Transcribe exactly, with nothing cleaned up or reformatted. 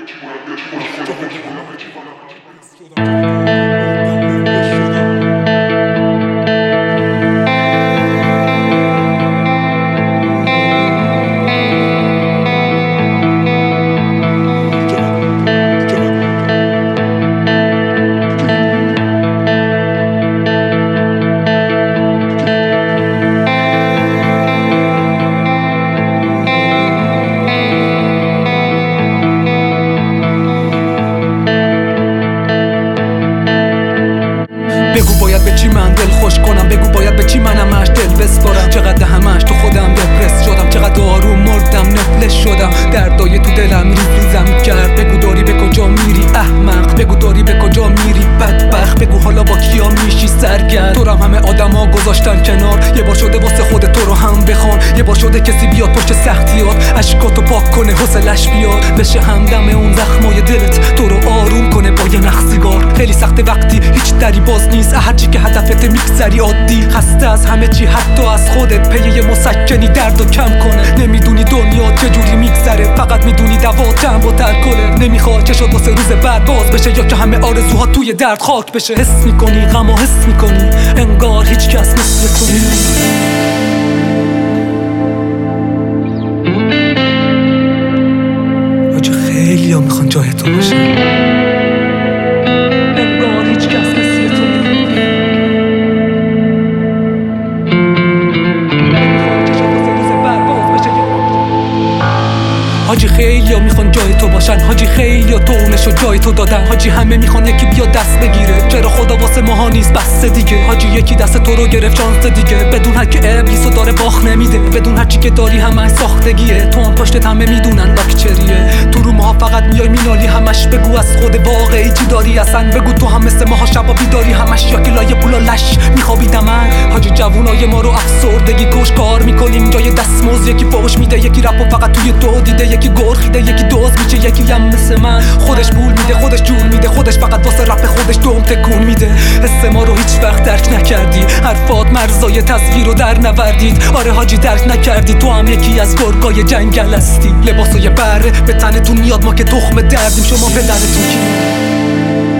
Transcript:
بگو باید به چی من دل خوش کنم، بگو باید به چی من همش دل بسپارم. چقدر همش تو خودم دپرس شدم، چقدر آروم مردم نفلش شدم. دردای تو دلم ریز ریزم کرد. بگو داری به کجا میری احمق، بگو داری به کجا میری بدبخت. بگو حالا با کیا میشی سرگرد. تو رو همه آدما گذاشتن کنار. یه بار شده واسه خودت تو رو هم بخوان. یه بار شده کسی بیاد پشت سختیات اشکاتو پاک کنه حوصلش بیاد. بشه همدم اون زخمای دلت تو رو آروم کنه با یه نخ سیگار. خیلی سخته وقتی هیچ دری باز نیست، هرچی که هدفت میگذری عادی. خسته از همه چی حتی از خودت، پی یه مسکنی دردو کم کنه. نمیدونی دنیا چجوری میگذره، فقط میدونی دوا جنب و ترکله. نمیخواد چه شد واسه روز بعد باز بشه، یا که همه آرزوها توی درد خاک بشه. حس میکنی غمو حس میکنی، انگار هیچ کس مثل تو نیست. آجا خیلی ها میخوان جای تو باشن، انگار هیچ کس مثل تو نیست. حاجی خیلی ها میخوان جای تو باشن، حاجی خیلی ها تونشو جای تو دادن. حاجی همه میخوان یکی بیا دست بگیره، چرا خدا واسه ماها نیست بس دیگه. حاجی یکی دست تو رو گرفت شانس دیگه، بدون هر که ابلیسو داره باخ نمیده. بدون هرچی که داری همش ساختگیه، تو هم پشتت همه میدونن لاکچریه. تو رو ماها فقط میای مینالی همش، بگو از خود واقعی چی داری اصلا. بگو تو هم مثل ماها شبا بیداری همش، یا که لای پولا لش میخوابیدم من. حاجی جوونای ما رو افسردگی کش کار میکنیم جای دستمزد. یکی فوش میده، یکی رپو فقط توی تو دیده. یکی گرخیده، یکی دوز میشه، یکی هم مثل من خودش پول میده، خودش جون میده، خودش فقط واسه رپ خودش دوم تکون میده. حس ما رو هیچ وقت درک نکردی، حرفات مرزای تصویر رو در نوردید. آره حاجی درک نکردی، تو هم یکی از گرگای جنگل هستی. لباسای بره به تنتون میاد، ما که تخم دردیم، شما پدرتون کی؟